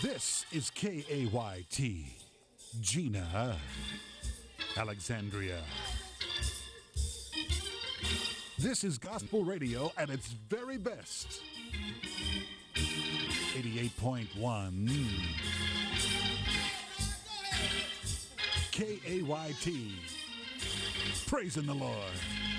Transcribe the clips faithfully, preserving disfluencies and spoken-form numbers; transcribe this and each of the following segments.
This is K A Y T, Gina, Alexandria. This is gospel radio at its very best. eighty-eight point one K A Y T, praising the Lord.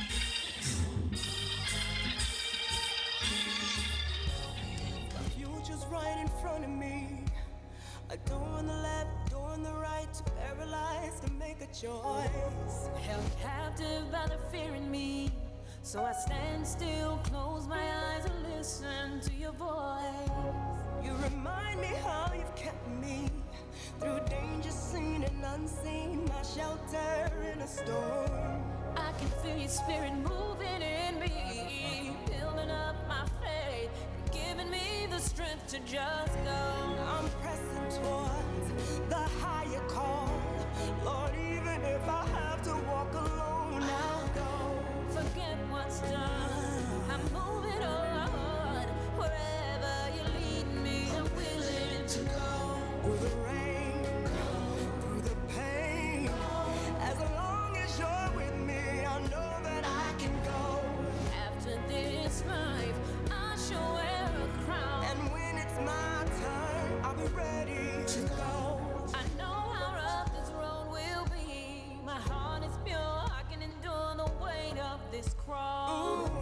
My future's right in front of me. A door on the left, door on the right, too paralyzed to make a choice. Held captive by the fear in me, so I stand still, close my eyes and listen to your voice. You remind me how you've kept me through danger seen and unseen, my shelter in a storm. I can feel your spirit moving in me, building up my faith, giving me the strength to just go. I'm pressing towards the higher call. Lord, even if I have to walk alone, I'll go. Forget what's done, I'm moving on. Wherever you lead me, I'm willing to go. Through the rain, through the pain, as long as you're with me, I know that I can go. After this life, I shall wear a crown. And when it's my turn, I'll be ready to go. I know how rough this road will be. My heart is pure, I can endure the weight of this cross. Ooh.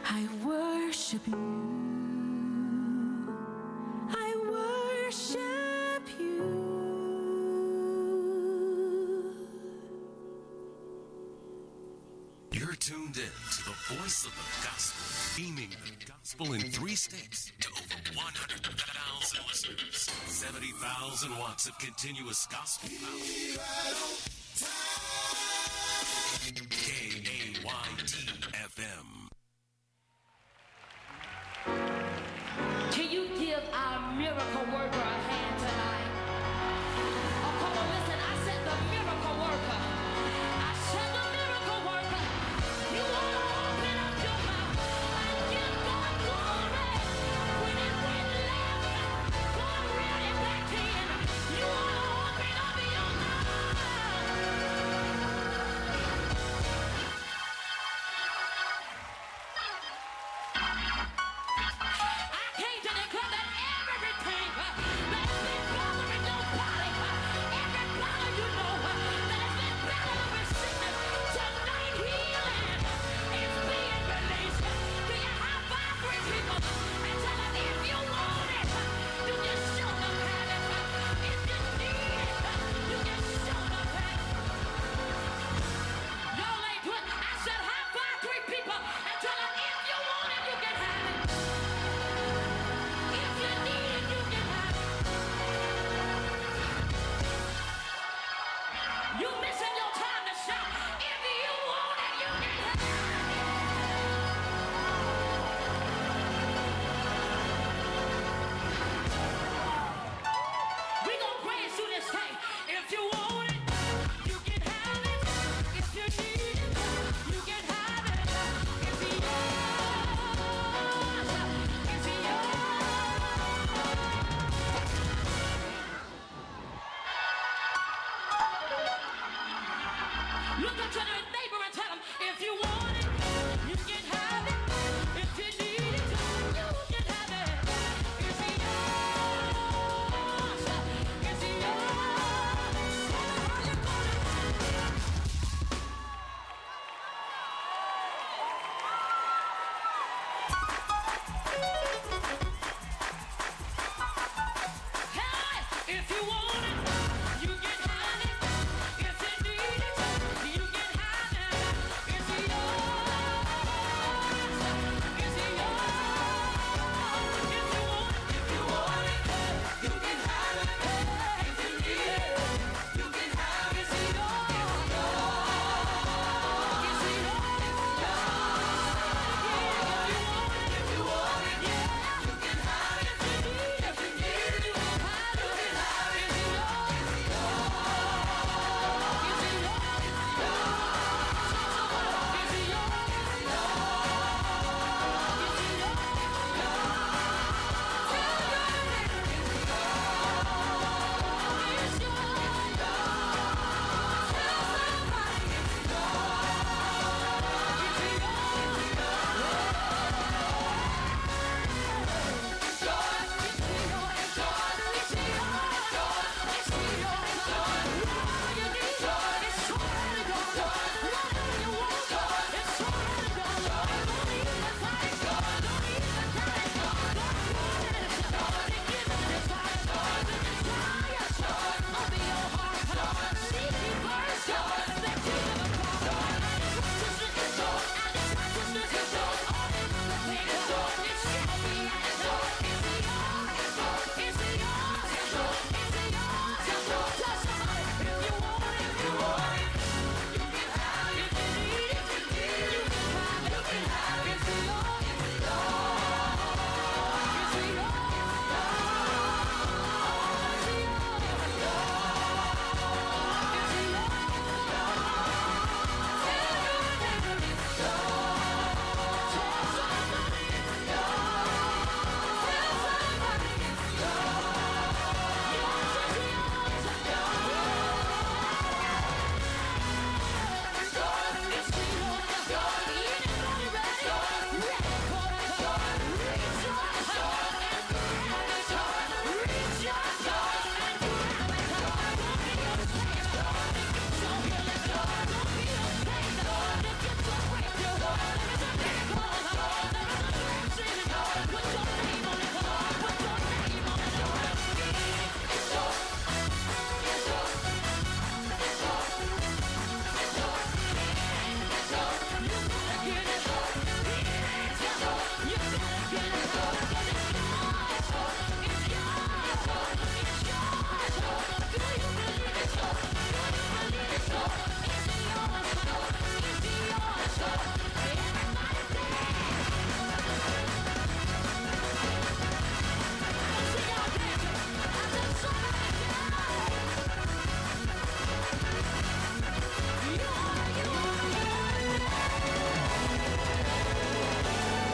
I worship you. I worship you. You're tuned in to the voice of the gospel, beaming the gospel in three states to over one hundred thousand listeners, seventy thousand watts of continuous gospel power.